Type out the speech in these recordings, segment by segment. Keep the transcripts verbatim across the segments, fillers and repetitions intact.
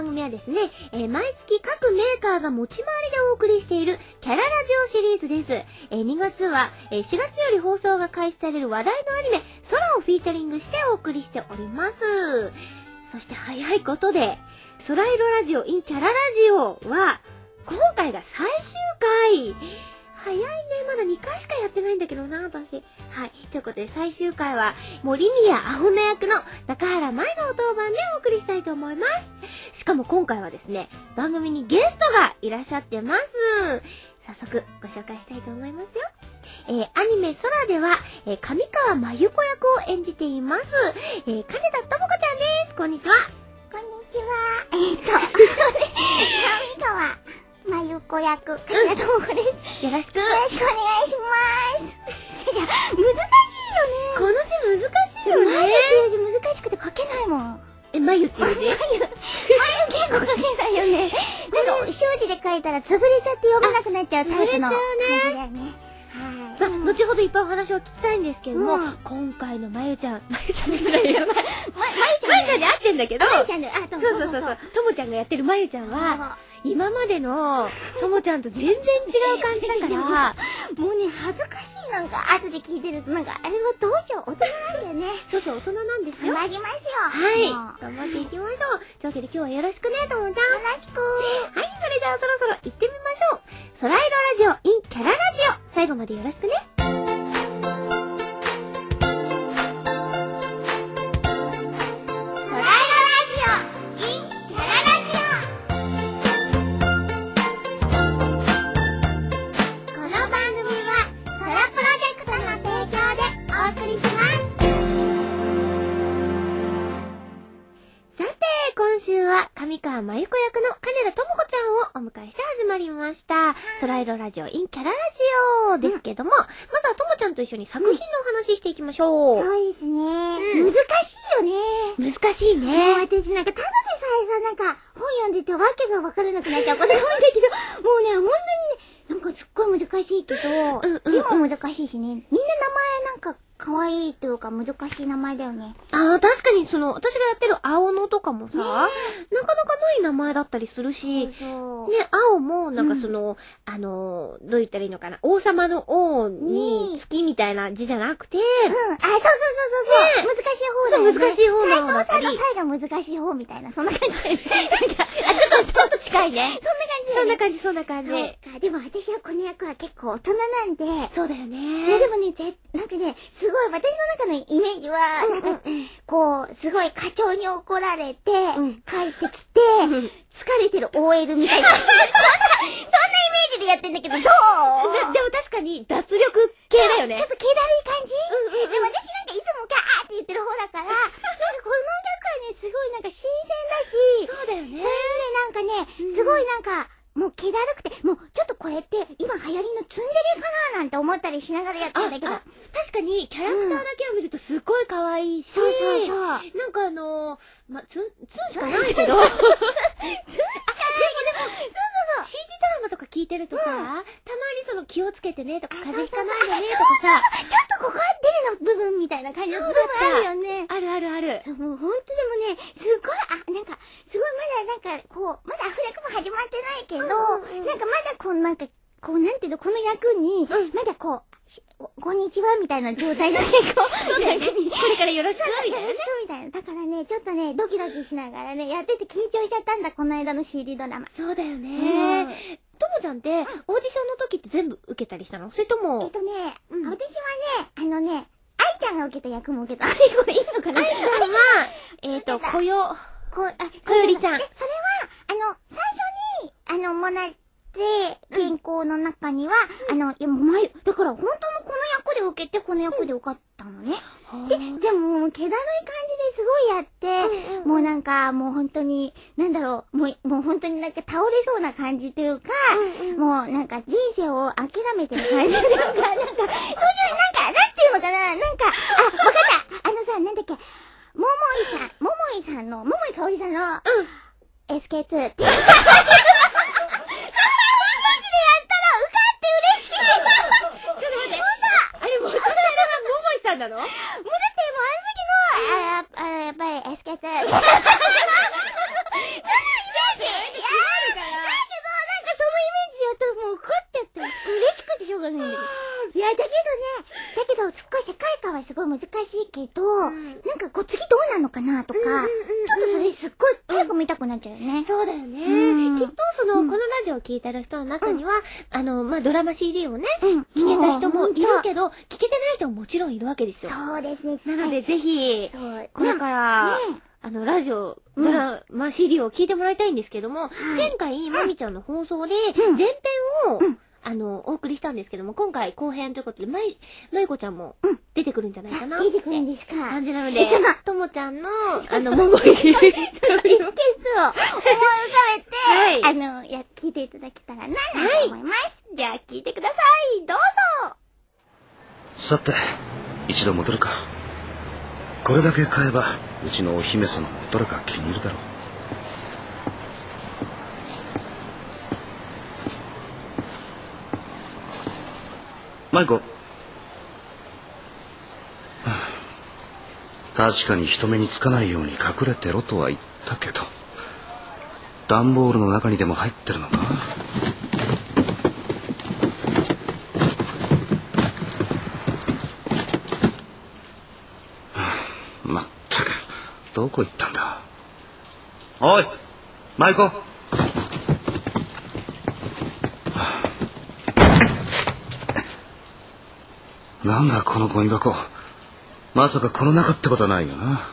番組はですね、えー、毎月各メーカーが持ち回りでお送りしているキャララジオシリーズです。えー、にがつは、えー、しがつより放送が開始される話題のアニメ、空をフィーチャリングしてお送りしております。そして早いことで、空色ラジオ in キャララジオは、今回が最終回。早いね。まだにかいしかやってないんだけどな、私。はい。ということで、最終回は、森宮アホナ役の中原舞のお当番でお送りしたいと思います。しかも今回はですね、番組にゲストがいらっしゃってます。早速、ご紹介したいと思いますよ。えー、アニメ空では、えー、上川真由子役を演じています。えー、金田智子ちゃんです。こんにちは。 こんにちは。えっと、上川真由子役、金田智子です。 よろしく。 よろしくお願いします。いや、難しいよね。 この字難しいよね。 まゆっていう字難しくて書けないもん。 え、まゆっていう字？まゆ、まゆ結構書けないよね。なんか、習字で書いたら潰れちゃって読めなくなっちゃうタイプの感じだよね。 はい。ま、後ほどいっぱいお話を聞きたいんですけども、うん、今回のまゆちゃん、まゆちゃんじゃないよ。ま、まゆちゃん。まゆちゃんで合ってんだけど、 まゆちゃんで、あ、そうそうそうそう。ともちゃんがやってるまゆちゃんは、今までのともちゃんと全然違う感じだから、 もうね、恥ずかしい。なんか、後で聞いてると、なんか、あれはどうしよう、大人なんだよね。 そうそう、大人なんですよ。 頑張りますよ。 はい。頑張っていきましょう。というわけで今日はよろしくね、ともちゃん。 よろしく。 はい、それじゃあそろそろ行ってみましょう。空色ラジオ in キャララジオ。最後までよろしくね。上川真由子役の金田智子ちゃんをお迎えして始まりました。空色ラジオ in キャララジオですけども、うん、まずはともちゃんと一緒に作品のお話ししていきましょう。 うん、そうですね、うん。難しいよね。 難しいね。 もう私なんかただでさえさ、なんか本読んでてわけがわからなくなっちゃうことが多いんだけど、もうね、本当にね、なんかすっごい難しいけど、うんうんうん、字も難しいしね、みんな名前なんか可愛いというか難しい名前だよね。 ああ、確かにその、私がやってる青野とかもさ、ね、なかなかない名前だったりするし、 そうそうね、青もなんかその、うん、あの、どう言ったらいいのかな、王様の王に月みたいな字じゃなくて、うん、 あ、そうそうそうそう、ね、難しい方だよね。 そう、難しい方の方だったり。 最後最後難しい方みたいな、そんな感じだよね。 なんか、あ、ちょっと、ちょっと近いね。 そんな感じそんな感じ、そんな感じ。 そうか、でも私はこの役は結構大人なんで。 そうだよね。 いやでもね、ぜ、なんかね、すごい私の中のイメージは、なんか、こう、すごい課長に怒られて、うん、帰ってきて、うん、疲れてる オーエル みたいな。そんな、そんなイメージでやってんだけど、どう？ で, でも確かに脱力系だよね。 ちょっと気だるい感じ？うんうんうん。でも私なんかいつもガーって言ってる方だから、なんかこの役はね、すごいなんか新鮮だし、 そうだよね。 それでね、なんかね、すごいなんか、もう気だるくて、もうちょっとこれって今流行りのツンデレかななんて思ったりしながらやってるんだけど。 確かにキャラクターだけを見るとすっごい可愛いし、 そうそうそう。 なんかあのー、ま、ツン、ツンしかないけど。ツンしかない。でも、そうそうそう。シーディー ドラマとか聞いてるとさ、うん、たまにその気をつけてねとか、風邪ひかないでねとかさ、 ちょっとここはデレの部分みたいな感じの部分あるよね。 あるあるある。 そう、もうほんとでもね、すっごい、あ、なんか、すごいまだなんか、こう、まだアフレコも始まってないけど、うんうんうん、なんかまだこうなんか、こうなんていうの、この役に、うん、まだこう、こんにちはみたいな状態で結構、 そうだよね。これからよろしくみたいな。 よろしくみたいな。だからね、ちょっとね、ドキドキしながらね、やってて緊張しちゃったんだ、この間の シーディー ドラマ。 そうだよね。ともちゃんって、オーディションの時って全部受けたりしたの？それとも。 えっとね、うん、私はね、あのね、愛ちゃんが受けた役も受けた。あれこれいいのかな？ 愛ちゃんは、えっと、こよ、 こ、あ、 こよりちゃん。 で、それは、あの、最初に、あの、もらって、原稿の中には、うん、あの、いや、もう前、だから本当のこの役で受けて、この役で受かったのね。うん、で、でも、気だるい感じですごいやって、うんうん、もうなんか、もう本当に、なんだろう、もう、もう本当になんか倒れそうな感じというか、うんうん、もうなんか人生を諦めてる感じというか、なんか、そういうなんか、なんていうのかな、なんか、あ、わかった、あのさ、なんだっけ、ももいさん、ももいさんの、ももいかおりさんの、うん、エスケーツー って。 なの？もうだってもうあの時の、あ、あ、やっぱりエスケーツー。そのイメーいや、だけどね、だけど、すっごい世界観はすごい難しいけど、うん、なんかこう次どうなのかなとか、うんうんうんうん、ちょっとそれすっごい早く見たくなっちゃうよね。 うん、そうだよね。うん、きっとその、うん、このラジオを聞いてる人の中には、うん、あの、まあ、ドラマ シーディー をね、うん、聞けた人もいるけど、聞けてない人ももちろんいるわけですよ。 そうですね。 なので、ぜひ、 そうこれから、ね、あの、ラジオ、ドラマ シーディー を聞いてもらいたいんですけども、はい、前回、まみちゃんの放送で、前編を、うん、あの、お送りしたんですけども、今回後編ということで、まい、まゆこちゃんも出てくるんじゃないかな、 うん、出てくるんですか感じなので、ともちゃんの、あの、ももいスケッチを思い浮かべて、 はい、あの、や、聞いていただけたらな、と思います。はい、じゃあ、聞いてください。どうぞ。 さて、一度戻るか。これだけ買えば、うちのお姫様もどれか気に入るだろう。マイコ、はあ、確かに人目につかないように隠れてろとは言ったけど、段ボールの中にでも入ってるのか。まったく、どこ行ったんだ。おい、マイコ。なんだこのゴミ箱。まさかこの中ってことはないよな。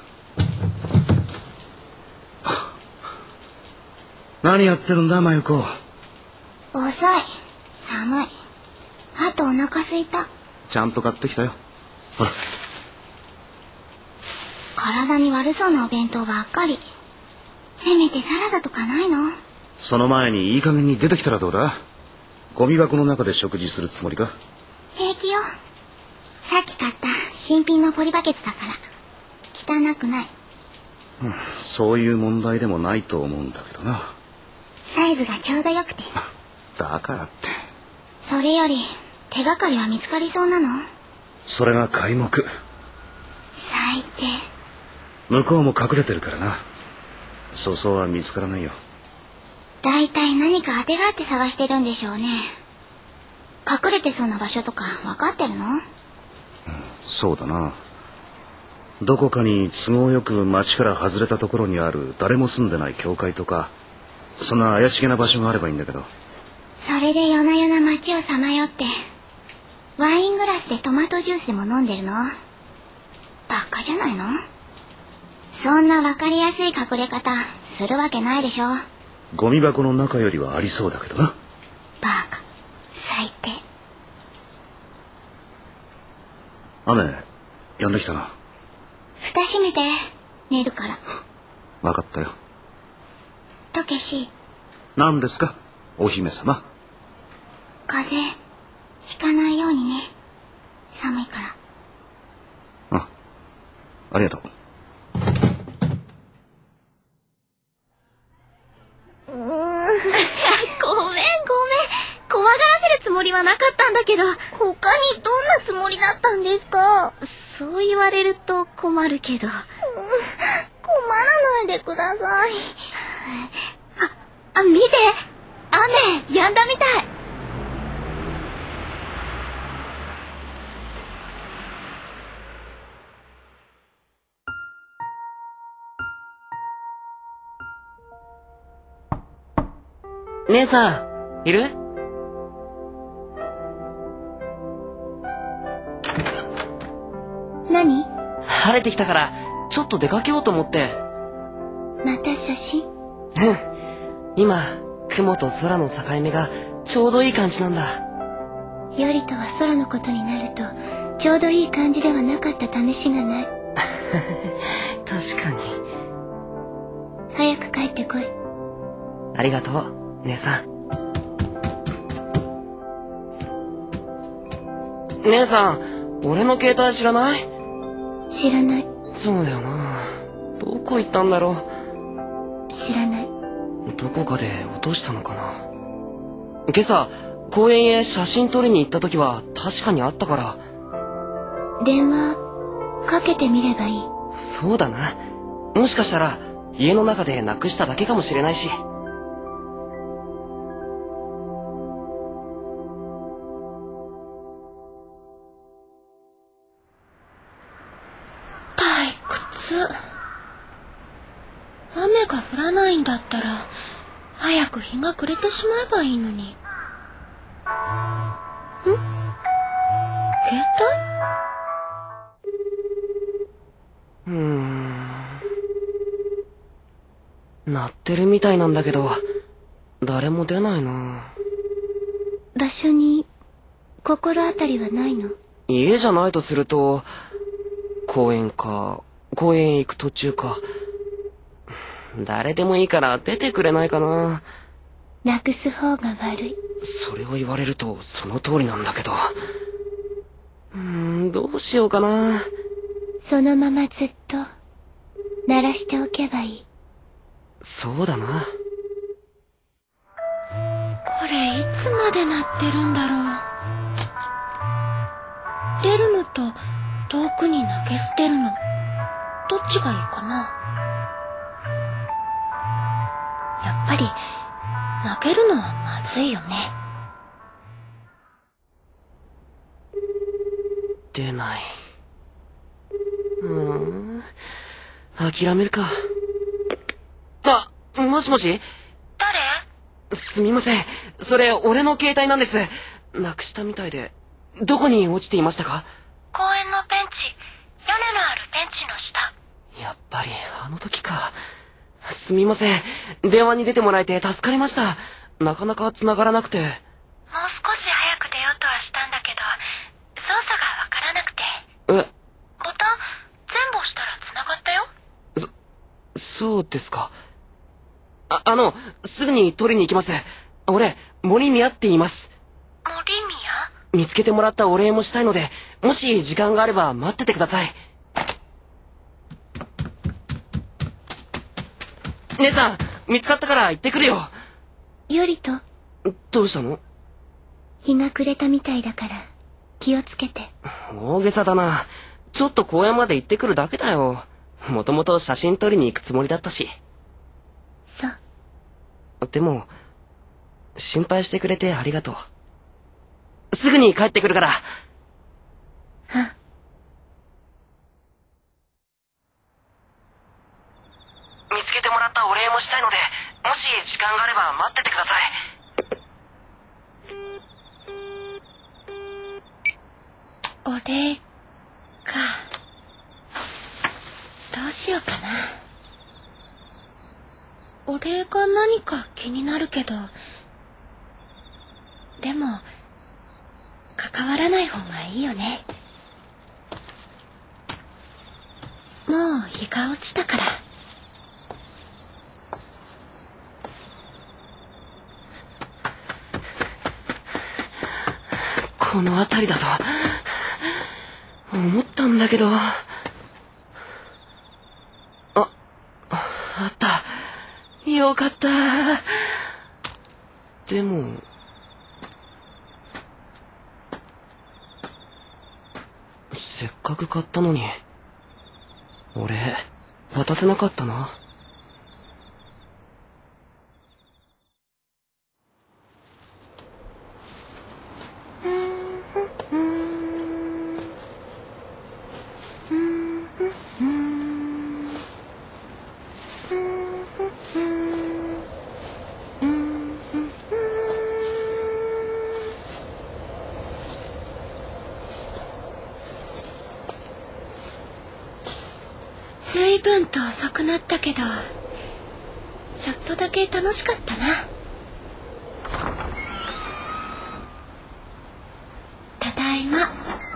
何やってるんだマユコ。 遅い、寒い、あとお腹すいた。 ちゃんと買ってきたよ。ほら、 体に悪そうなお弁当ばっかり。せめてサラダとかないの？ その前にいい加減に出てきたらどうだ。ゴミ箱の中で食事するつもりか？ 平気よ。さっき買った新品のポリバケツだから汚くない。 うん、そういう問題でもないと思うんだけどな。 サイズがちょうどよくて。 だからって。 それより手がかりは見つかりそうなの？ それが皆目。 最低。 向こうも隠れてるからな。そうそうは見つからないよ。 だいたい何か当てがあって探してるんでしょうね。隠れてそうな場所とか分かってるの？うん、 そうだな。どこかに都合よく町から外れたところにある誰も住んでない教会とか、そんな怪しげな場所があればいいんだけど。 それで夜な夜な町をさまよってワイングラスでトマトジュースでも飲んでるの？バカじゃないの？そんな分かりやすい隠れ方するわけないでしょ。 ゴミ箱の中よりはありそうだけどな。 バカ、最低。 雨止んできたな。 蓋閉めて、寝るから。 分かったよ。 たけし。 何ですか、お姫様。 風邪ひかないようにね。寒いから。 あ、ありがとう。 うーんごめんごめん、怖がらせるつもりはなかったんだけど。他にどんなつもりだったんですか？そう言われると困るけど。うん、困らないでください。あ、あ、見て、雨止んだみたい。 姉さん、いる？ 何？ 晴れてきたから、ちょっと出かけようと思って。 また写真？うん。 今、雲と空の境目がちょうどいい感じなんだ。 よりとは空のことになると、ちょうどいい感じではなかった試しがない。 確かに。 早く帰ってこい。 ありがとう。姉さん。姉さん、俺の携帯知らない？ 知らない。 そうだよな。どこ行ったんだろう。知らない。 どこかで落としたのかな。今朝公園へ写真撮りに行った時は確かにあったから。 電話かけてみればいい。 そうだな。もしかしたら家の中でなくしただけかもしれないし。 夏。雨が降らないんだったら、早く日が暮れてしまえばいいのに。ん？携うーん。鳴ってるみたいなんだけど、誰も出ないな。 帯？場所に心当たりはないの？ 家じゃないとすると、公園か、公園へ行く途中か。誰でもいいから出てくれないかな。 なくす方が悪い。 それを言われるとその通りなんだけど。うーん、どうしようかな。 そのままずっと鳴らしておけばいい。 そうだな。 これいつまで鳴ってるんだろう。出るのと遠くに投げ捨てるの、どっちがいいかな。やっぱり投げるのはまずいよね。 出ない。うーん、諦めるか。あ、もしもし？ 誰？ すみません。それ俺の携帯なんです。なくしたみたいで。どこに落ちていましたか？ 公園のベンチ、屋根のあるベンチの下。 やっぱりあの時か。すみません。電話に出てもらえて助かりました。なかなか繋がらなくて。 もう少し早く出ようとはしたんだけど、操作がわからなくて。 え、 ボタン全部押したら繋がったよ。 そうですか。あ、あの、すぐに取りに行きます。俺、森宮って言います。 森宮？ 見つけてもらったお礼もしたいので、もし時間があれば待っててください。姉さん、見つかったから行ってくるよ。 よりと、 どうしたの？ 日が暮れたみたいだから気をつけて。 大げさだな。ちょっと公園まで行ってくるだけだよ。もともと写真撮りに行くつもりだったし。 そう。 でも、心配してくれてありがとう。すぐに帰ってくるから。 あ。 見つけてもらったお礼もしたいので、もし時間があれば待っててください。 お礼か。どうしようかな。お礼が何か気になるけど、でも関わらない方がいいよね。もう日が落ちたから。 この辺りだと思ったんだけど。あ、あった。よかった。でもせっかく買ったのに俺渡せなかったな。 随分と遅くなったけど、ちょっとだけ楽しかったな。ただいま。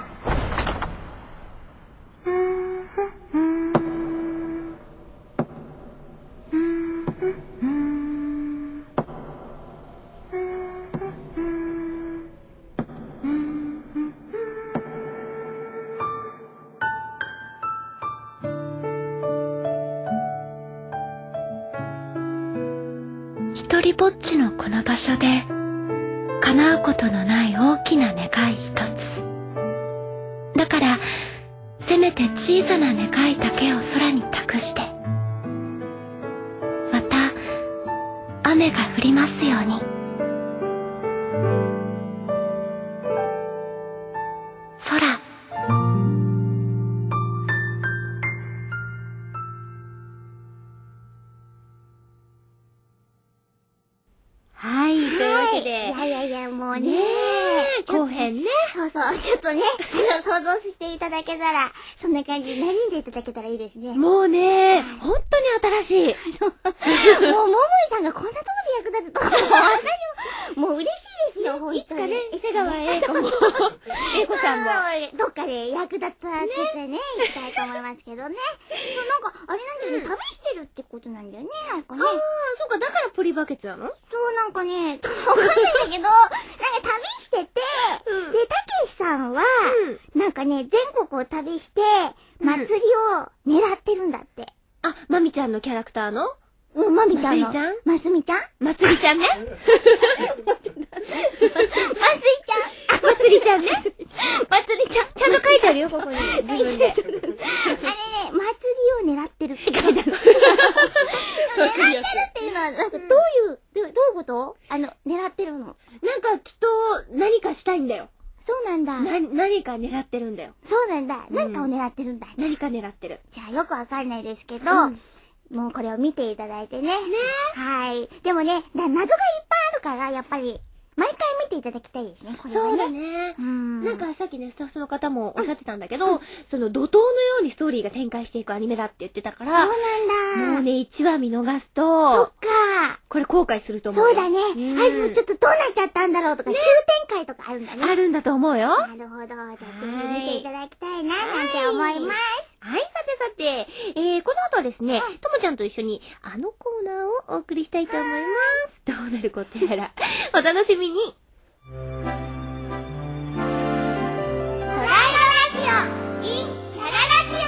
一人ぼっちのこの場所で叶うことのない大きな願い一つ。だからせめて小さな願いだけを空に託して、また雨が降りますように。空。 ちょっとね、あの、想像していただけたら、そんな感じで馴染んでいただけたらいいですね。 もうね、本当に新しい。 もう、ももいさんがこんなところで役立つと、私も、もう嬉しいですよ、ほんとに。 いつかね、伊勢川栄子も、栄子さんも。 どっかで役立ったって言ってね、行きたいと思いますけどね。そう、なんか、あれなんだよね、旅してるってことなんだよね、なんかね。 ああ、そうか、だからポリバケツなの？ そう、なんかね、わかんないんだけど、なんか旅してて、 うんで、たけしさんは、なんかね、全国を旅して、祭りを狙ってるんだって。 あ、まみちゃんのキャラクターのうん、まみちゃんの。 まつりちゃんますみちゃんまつりちゃんね。 まつりちゃん。 あ、まつりちゃんね。 まつりちゃん。 ちゃんと書いてあるよ、ここに。自分で。 あれね、祭りを狙ってるって書いてある。狙ってるっていうのは、なんかどういう、どういうことあの、狙ってるの。 なんかきっと何かしたいんだよ。 そうなんだ。 な、何か狙ってるんだよ。 そうなんだ。 うん何かを狙ってるんだ。 何か狙ってる。 じゃあよくわかんないですけど、 うんもうこれを見ていただいてね。 ねはい。でもね、だ謎がいっぱいあるから、やっぱり、毎回見ていただきたいですね、これはね。 そうだね。 うん。 なんかさっきね、スタッフの方もおっしゃってたんだけど、その怒涛のようにストーリーが展開していくアニメだって言ってたかそうら、 なんだ。 もうね、いちわ見逃すそとっ、か。 これ後悔すると思うよ。 そうだね。 うんはい、もうちょっとどうなっちゃったんだろうとか、急展開とかあるんだね。 あるんだと思うよ。はなるほど。じゃあぜひ見ていただきたいな、なんて思います。 い、さてさて、えー、この後はですね、ともちゃんと一緒にあのコーナーをお送りしたいと思います。どうなることやら、お楽しみに。 ソライロラジオ in キャララジ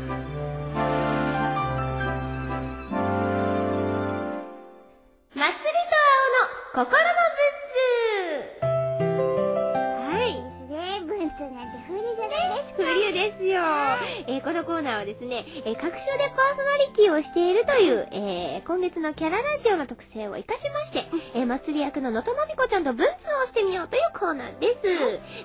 祭りと青の心の文通。はい。 オですね。文通なんて風流じゃないですか。 風流ですよ。えー、このコーナーはですね、えー、各週でパーソナリティをしているという、えー、今月のキャララジオの特性を活かしまして、えー、祭り役ののとまみこちゃんと文通をしてみようというコーナーです。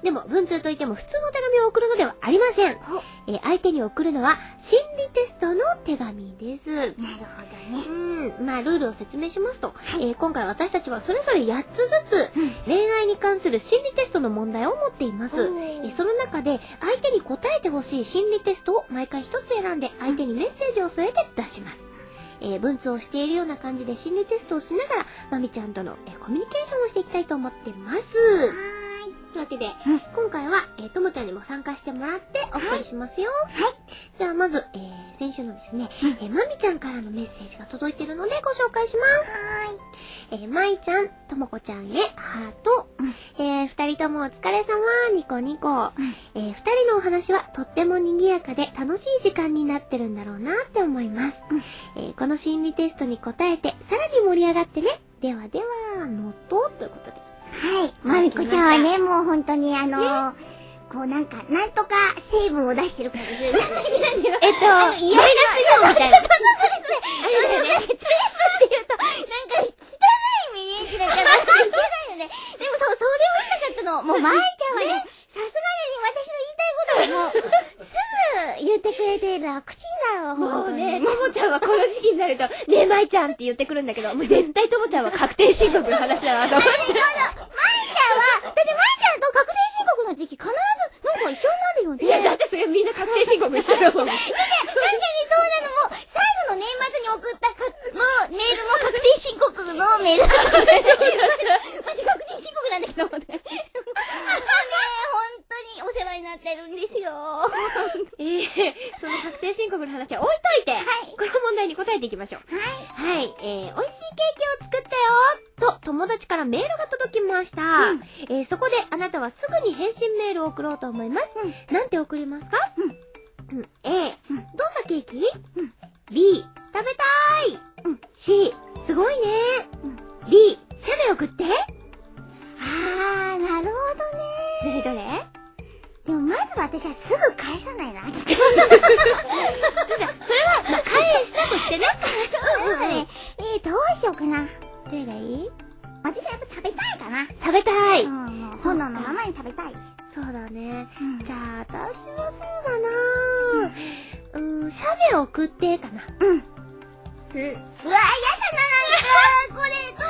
でも、文通といっても普通の手紙を送るのではありません。えー、相手に送るのは心理テストの手紙です。 なるほどね。 うん、まあルールを説明しますと、えー今回私たちはそれぞれやっつずつ、恋愛に関する心理テストの問題を持っています。えーその中で相手に答えてほしい心理テストを毎回一つ選んで相手にメッセージを添えて出します。えー文通をしているような感じで心理テストをしながらまみちゃんとの、えーコミュニケーションをしていきたいと思ってます。 はというわけで、今回は、えーともちゃんにも参加してもらってお送りしますよ。 はい。 ではまず、えー、先週のですね、えーまみちゃんからのメッセージが届いてるのでご紹介します。 はえー、まいちゃん、ともこちゃんへ、ハート。えー、二人ともお疲れ様、ニコニコ。えー、二人のお話はとっても賑やかで楽しい時間になってるんだろうなって思います。えー、この心理テストに答えて、さらに盛り上がってね。ではでは、のと、ということで。 い。はい。まみこちゃんはね、もう本当にあのー、こうなんか、なんとか成分を出してる感じする。 えっと、マイナスイあオンみたいな。 そうそうそうそれそれ。あれだよね。全部って言うと、なんか汚いイメージだから、いけないよね。でもそう、それを言いたかったの。もう、まいちゃんはね、さすがに私の言いたいことをもう、すぐ言ってくれて楽ちんだよ、 もうね、 本ともちゃんはこの時期になると、ねえ、まいちゃんって言ってくるんだけど、もう絶対ともちゃんは確定申告の話だわ、と思って。 当に。まいちゃんは、だってまいちゃんと確定申告の時期必ず、なんか一緒になるよね。 いや、だってそれみんな確定申告一緒だもん。 だって、確かにそうなのも、最後の年末に送ったか、の、メールも確定申告のメールだからね。マジ確定申告なんだけど、もうね。もうね、本当にお世話になってるんですよ。 ええその確定申告の話は置いといて、 はいこの問題に答えていきましょう。 はい。 はい、えー、美味しいケーキを作ったよと友達からメールが届きました。えー、そこであなたはすぐに返信メールを送ろうと思います。なんて送りますか？うん。うん、A、どんなケーキ？うん。B、食べたーい。うん。C、すごいね。うん。D、写メ送って。 あー、なるほどね。 どれどれ？ でもまず私はすぐ返さないな、きっと。 じゃあ、それは、まあ、返したとしてね。 うんうんうん。えー、どうしようかな。 どれがいい？ 私はやっぱ食べたいかな。 食べたい。 うん、もう、炎のままに食べたい。 そうだね。 うんじゃあ、私もそうだなぁ。うーん、写メ送ってかな。 うん。 うん。 うわー、やだな、なんか、これ、どうしよう、カッ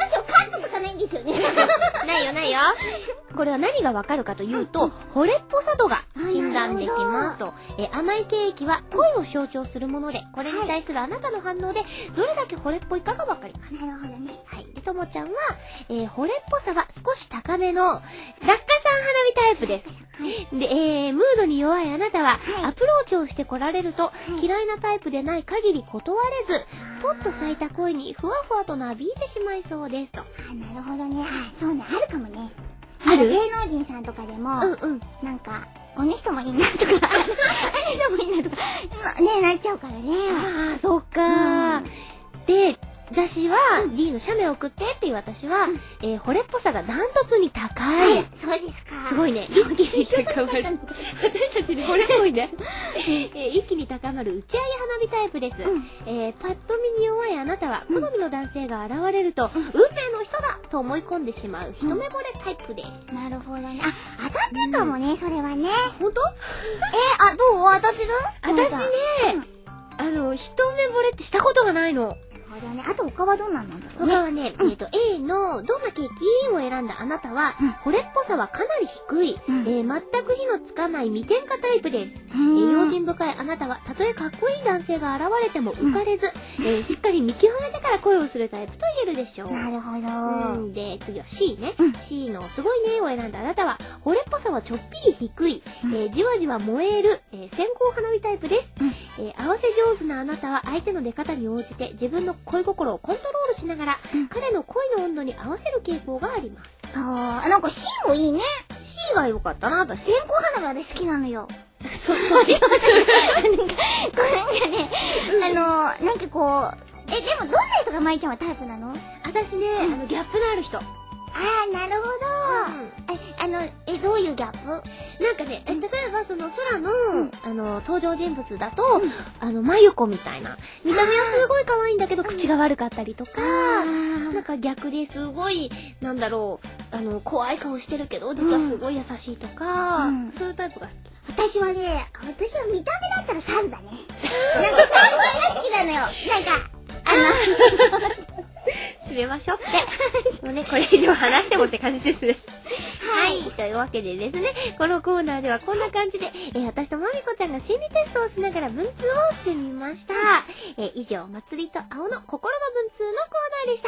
ことかないんですよね。 ないよないよ。これは何がわかるかというと、惚れっぽさ度が診断できますと。えー甘いケーキは恋を象徴するもので、これに対するあなたの反応でどれだけ惚れっぽいかがわかります。 なるほどね。 はい。でともちゃんは、えー、惚れっぽさは少し高めの落下傘花火タイプです。で、えー、ムードに弱いあなたは、 はいアプローチをしてこられると、 い嫌いなタイプでない限り断れず、ポッと咲いた恋にふわふわとなびいてしまいそうですと。 あ、なるほどね。あ、そうね、あるかもね。 ある芸能人さんとかでも、 うんうん。 なんか、この人もいいなとか、あの人もいいなとか、なね、なっちゃうからね。 ああ、そっかー。 うんで、私は、D の写メを送ってっていう私は、えー、惚れっぽさがダントツに高い。 はい、そうですか。 すごいね。一気に高まる。私たちに惚れっぽいね。えー一気に高まる打ち上げ花火タイプです。 うんえーパッと見に弱いあなたは、好みの男性が現れると、運命の人だと思い込んでしまう一目惚れタイプです。 なるほどね。あ、当たったかもね、それはね。 ほんと？ え、あ、どう当たってる？ 私ね、あの、一目惚れってしたことがないの。 なるほどね。あと他はどんなんなんだろうね。 他はね、えっと、A のどんなケーキを選んだあなたは、惚れっぽさはかなり低い、 うんえー全く火のつかない未添加タイプです。えうんー用心深いあなたは、たとえかっこいい男性が現れても浮かれず、えーしっかり見極めてから恋をするタイプと言えるでしょう。 なるほど。 うんで、次は C ね、 うん C のすごいねを選んだあなたは、惚れっぽさはちょっぴり低い、 うんえーじわじわ燃える、えー線香花火タイプです、 うんえー合わせ上手なあなたは相手の出方に応じて自分の恋心をコントロールしながら、 うん彼の恋の温度に合わせる傾向があります。 あー、なんか C もいいね。 C が良かったな、私。 線香花火私好きなのよ。 そ、そっちなんか、こうなんかね、あの、なんかこう、え、でもどんな人が舞ちゃんはタイプなの？ 私ね、あの、ギャップのある人。 あー、なるほど。え、あの、え、どういうギャップ？ なんかね、え例えばその空の、あの、登場人物だと、あの、まゆこみたいな。見た目はすごい可愛いんだけど、口が悪かったりとか、なんか逆ですごい、なんだろう、あの、怖い顔してるけど、実はすごい優しいとか、 うんそういうタイプが好き。 私はね、私は見た目だったらサルだね。なんかそういうのが好きなのよ。なんか、あの、 締めましょうって。もうね、これ以上話してもって感じですね。はい。というわけでですね、このコーナーではこんな感じで、えー私とまみこちゃんが心理テストをしながら文通をしてみました。えー以上、まつりと青の心の文通のコーナーでした。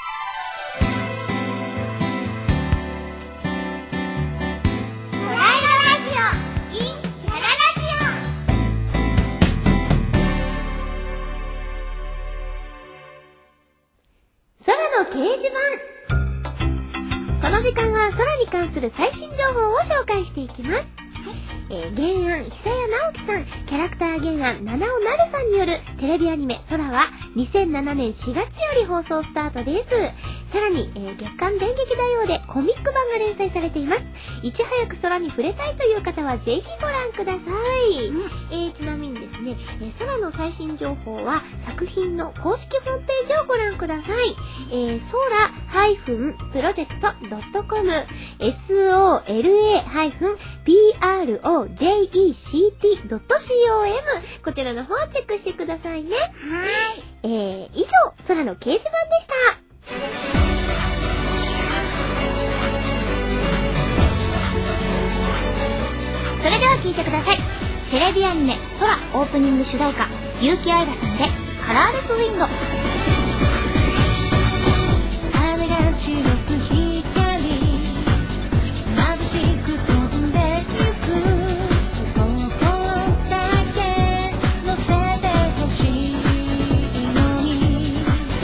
ドライブラジオ、インキャララジ空の掲示板。この時間は空に関する最新情報を紹介していきます。えー、原案、久谷直樹さん、キャラクター原案、七尾なるさんによるテレビアニメ、空はにせんななねんしがつより放送スタートです。さらに、えー、月刊電撃大王でコミック版が連載されています。いち早く空に触れたいという方はぜひご覧ください。えー、ちなみにですね、えー、空の最新情報は作品の公式ホームページをご覧ください。えー、ソラプロジェクト .com エスオーエルエー ピーアールオージェイイーシーティー ドット コム こちらの方をチェックしてくださいね。 はーい。 えー、以上、空の掲示板でした。 それでは聞いてください。テレビアニメ、空オープニング主題歌、結城愛らさんで、カラーレスウィンド。 雨が白く光り眩しく飛んでゆく心だけ乗せてほしいのに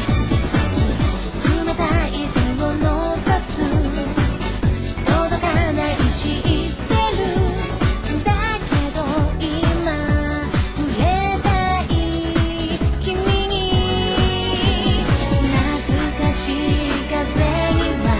冷たい手を伸ばす届かない知ってるだけど今触れたい君に懐かしい風には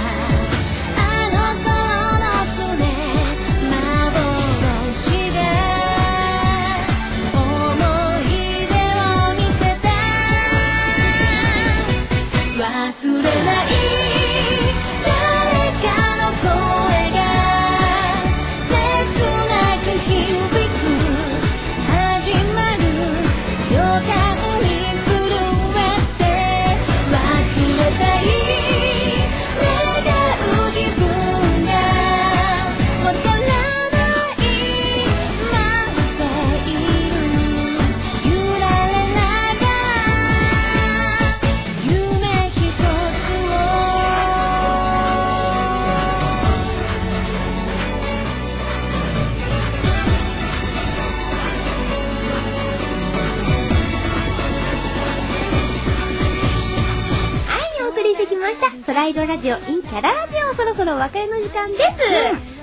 空色ラジオ in キャララジオ、そろそろお別れの時間です。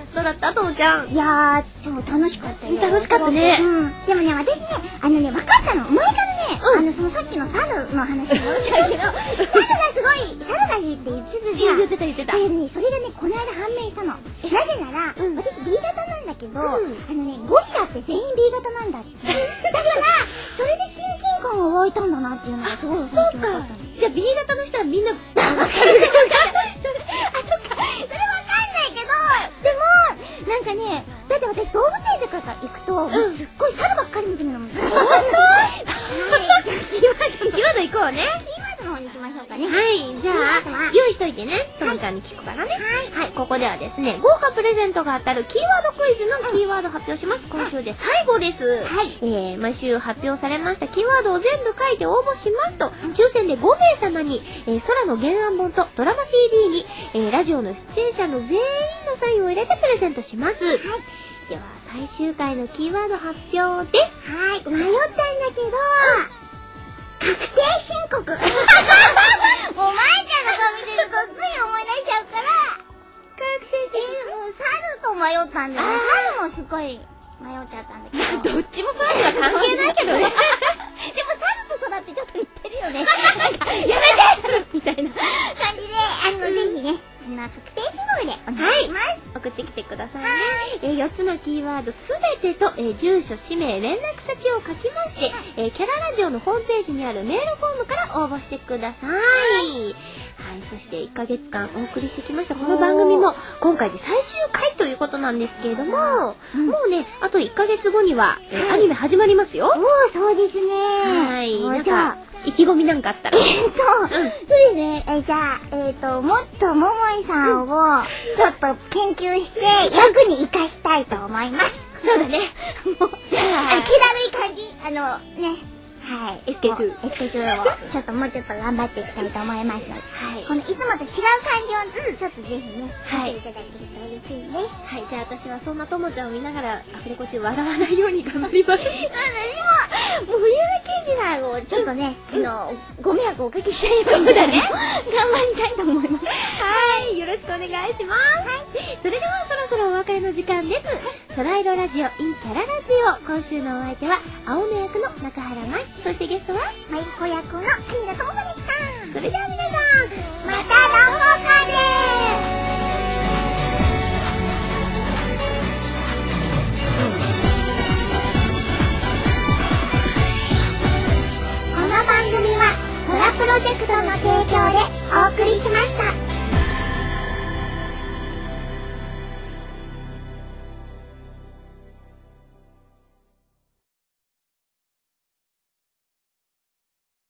どうだったともちゃん？ いやー、超楽しかったよ。 楽しかったね。 うん。でもね、私ね、あのね、分かったの。前からね、あの、そのさっきの猿の話に戻っちゃうけど、猿がすごい、猿がいいって言ってたじゃん。 言ってた言ってた。 でね、それがね、この間判明したの。なぜなら、私 B 型なんだけど、あのね、ゴリラって全員 B 型なんだって。だから、それで親近感が湧いたんだなっていうのがすごい最近分かったの。 じゃあ B 型の人はみんな、わかる。 それ、あ、そっか。それわかんないけど、でも、なんかね、だって私動物園とか行くと、もうすっごい猿ばっかり見てるのもん。本当？はい。じゃあキーワードの、 キーワード行こうね。 キーワードの方に行きましょうかね。 はい、じゃあ、用意しといてね。ともちゃんに聞くからね。はい。はい、ここではですね、豪華プレゼントが当たるキーワードクイズのキーワード発表します。今週で最後です。はい。えー、毎週発表されましたキーワードを全部書いて応募しますと、抽選でごめいさまに、えー、空の原案本とドラマ シーディー に、えー、ラジオの出演者の全員のサインを入れてプレゼントします。はい。では、最終回のキーワード発表です。 はい。迷ったんだけど、確定申告。もう、まいちゃんの顔見てるとつい思い出しちゃうから、確定申告。猿と迷ったんだよね。猿もすごい迷っちゃったんだけど。 どっちも空には関係ないけどね。 でも猿と空ってちょっと似てるよね。なんか、やめてみたいな感じで、あの、ぜひね、あの、確定申告でお願いします。 送ってきてくださいね。えー、よっつのキーワードすべてと、えー、住所、氏名、連絡先を書きまして、えー、キャララジオのホームページにあるメールフォームから応募してください。はい、そしていっかげつかんお送りしてきましたこの番組も今回で最終回ということなんですけれども、うん、もうね、あといっかげつごには、えー、アニメ始まりますよ。 おー、そうですね。 はい。なんか、意気込みなんかあったら。 えーと、うん、そうですね。えー、じゃあ、えーと、もっとももいさんを、ちょっと研究して、役に活かしたいと思います。 そうだね。 もう、じゃあ、気だるい感じ、あの、ね。はい。 エスケーツー。 エスケーツー を、ちょっともうちょっと頑張っていきたいと思いますので。はい。このいつもと違う感じを、ちょっとぜひね、はい。見ていただけると嬉しいです。 はい。じゃあ私はそんなともちゃんを見ながら、アフレコ中笑わないように頑張ります。 私も、もう冬の刑事さんを、ちょっとね、あの、ご迷惑をおかけしたいので、ね、頑張りたいと思います。 はい。よろしくお願いします。はい。それではそろそろお別れの時間です。空色ラジオ in キャララジオ。今週のお相手は、青野役の中原舞。そしてゲストは、 マイコ役の谷田智子でした。 それでは皆さん、 またどこかで。この番組は、トラプロジェクトの提供で